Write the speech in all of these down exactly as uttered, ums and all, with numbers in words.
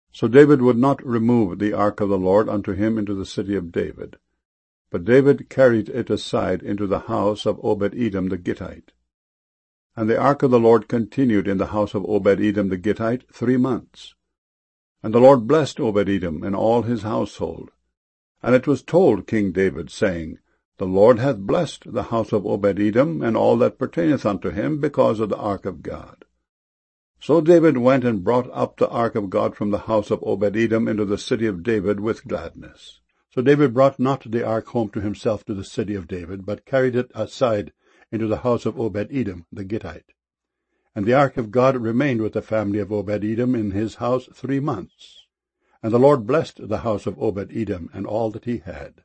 So David would not remove the ark of the Lord unto him into the city of David, but David carried it aside into the house of Obed-Edom the Gittite. And the ark of the Lord continued in the house of Obed-Edom the Gittite three months. And the Lord blessed Obed-Edom and all his household. And it was told King David, saying, The Lord hath blessed the house of Obed-Edom and all that pertaineth unto him because of the ark of God. So David went and brought up the ark of God from the house of Obed-Edom into the city of David with gladness. So David brought not the ark home to himself to the city of David, but carried it aside into the house of Obed-Edom the Gittite. And the ark of God remained with the family of Obed-Edom in his house three months. And the Lord blessed the house of Obed-Edom and all that he had.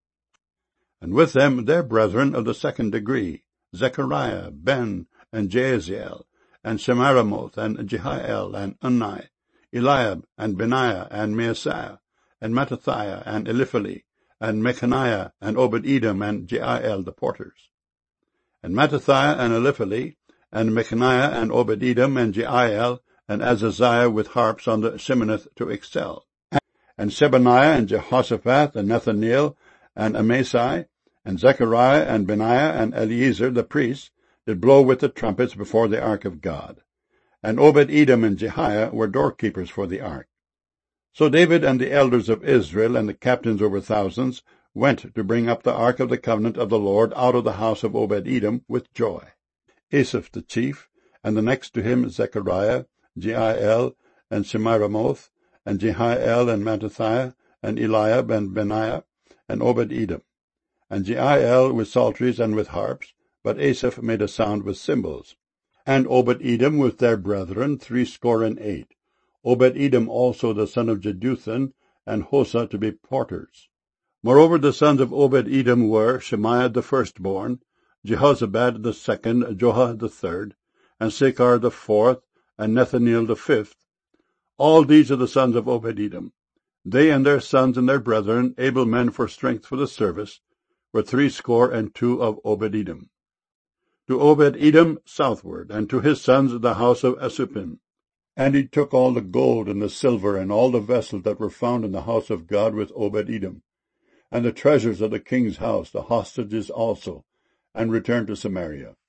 And with them their brethren of the second degree, Zechariah, Ben, and Jaasiel, and Shemiramoth, and Jehiel, and Unni, Eliab, and Benaiah, and Maaseiah, and Mattithiah, and Eliphali, and Mechaniah, and Obed-Edom, and Jeiel the porters. And Mattithiah, and Eliphali, and Mechaniah, and Obed-Edom, and Jeiel, and Azaziah with harps on the Sheminith to excel. And Shebaniah, and Jehoshaphat, and Nethaneel, and Amasai, and Zechariah, and Benaiah, and Eliezer the priests, did blow with the trumpets before the ark of God. And Obed-Edom and Jehiah were doorkeepers for the ark. So David and the elders of Israel and the captains over thousands went to bring up the ark of the covenant of the Lord out of the house of Obed-Edom with joy. Asaph the chief, and the next to him Zechariah, Jeiel, and Shemiramoth, and Jehiel, and Mattithiah, and Eliab, and Benaiah, and Obed-Edom, and Jeiel with psalteries and with harps, but Asaph made a sound with cymbals. And Obed-Edom with their brethren threescore and eight, Obed-Edom also the son of Jeduthun, and Hosah to be porters. Moreover the sons of Obed-Edom were Shemaiah the firstborn, Jehozabad the second, Joah the third, and Sechar the fourth, and Nethaneel the fifth. All these are the sons of Obed-Edom. They and their sons and their brethren, able men for strength for the service, were threescore and two of Obed-Edom. To Obed-Edom southward, and to his sons the house of Asupim. And he took all the gold and the silver and all the vessels that were found in the house of God with Obed-Edom, and the treasures of the king's house, the hostages also, and returned to Samaria.